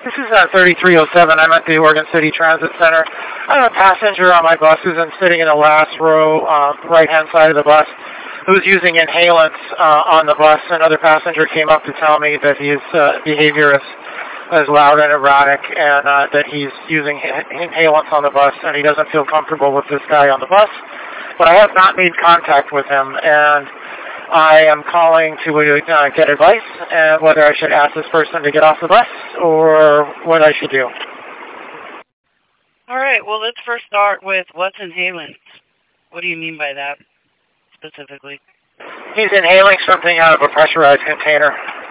This is 3307. I'm at the Oregon City Transit Center. I have a passenger on my bus who's sitting in the last row, right-hand side of the bus, who's using inhalants on the bus. Another passenger came up to tell me that his behavior is loud and erratic, and that he's using inhalants on the bus, and he doesn't feel comfortable with this guy on the bus. But I have not made contact with him, and I am calling to get advice and whether I should ask this person to get off the bus or what I should do. All right, well, let's first start with what's inhalants. What do you mean by that specifically? He's inhaling something out of a pressurized container.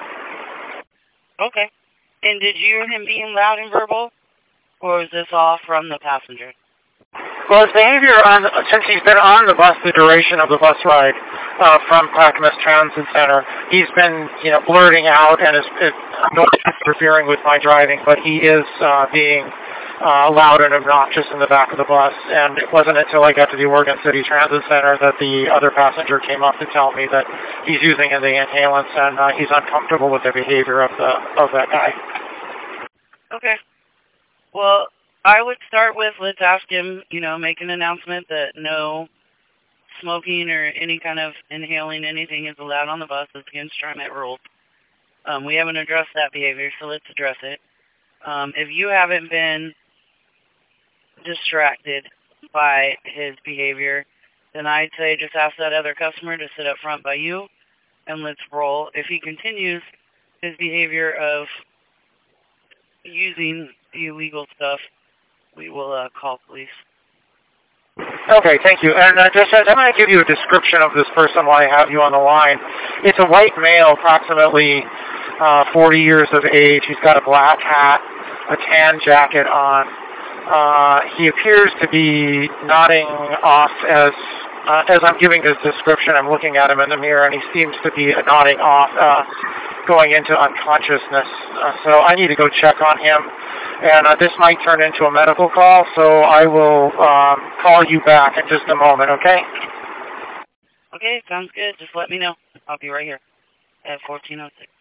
Okay. And did you hear him being loud and verbal, or is this all from the passenger? Well, his behavior, since he's been on the bus the duration of the bus ride from Clackamas Transit Center, he's been, blurting out and is not interfering with my driving, but he is being loud and obnoxious in the back of the bus. And it wasn't until I got to the Oregon City Transit Center that the other passenger came up to tell me that he's using the inhalants and he's uncomfortable with the behavior of that guy. Okay. Well, I would start with, let's ask him, make an announcement that no smoking or any kind of inhaling anything is allowed on the bus. It's against TriMet rules. We haven't addressed that behavior, so let's address it. If you haven't been distracted by his behavior, then I'd say just ask that other customer to sit up front by you, and let's roll. If he continues his behavior of using illegal stuff, we will call police. Okay, thank you. And I'm going to give you a description of this person while I have you on the line. It's a white male, approximately 40 years of age. He's got a black hat, a tan jacket on. He appears to be nodding off as I'm giving this description. I'm looking at him in the mirror, and he seems to be nodding off, going into unconsciousness. So I need to go check on him. And this might turn into a medical call, so I will call you back in just a moment, okay? Okay, sounds good. Just let me know. I'll be right here at 1406.